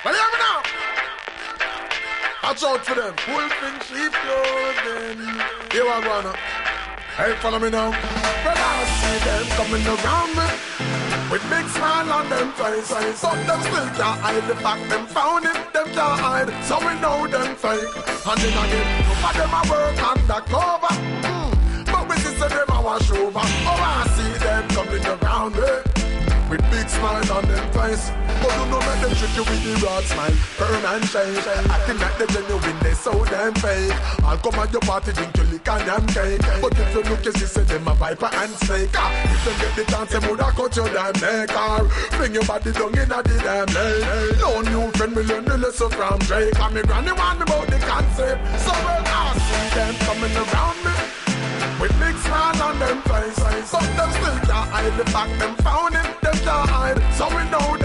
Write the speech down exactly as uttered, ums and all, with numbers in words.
Well, hear me now. Watch out for them. Wolfing sheep clothing. Here I go now. Hey, follow me now. Well, I see them coming around me with big smile on them faces. But them still can't hide the fact them found it. Them can't hide, so we know them fake. And then again, but them a work undercover. Mm. But we see them a wash over. Oh, I see them coming around me with big smile on them face. But you know make them trick you with the broad smile, firm and shake. Acting like the genuine, they so damn fake. I'll come at your party, drink your liquor and damn cake. But if you look, you see, say them a viper and snake. If them get the chance, them woulda cut your damn neck. Or bring your body down in a the damn lake. No new friend will learn the lesson from Drake. And me granny warn me about the concept. So when I see them coming around me with big smile on them faces, some them still can't hide the fact them found it. Them can't hide, so we know.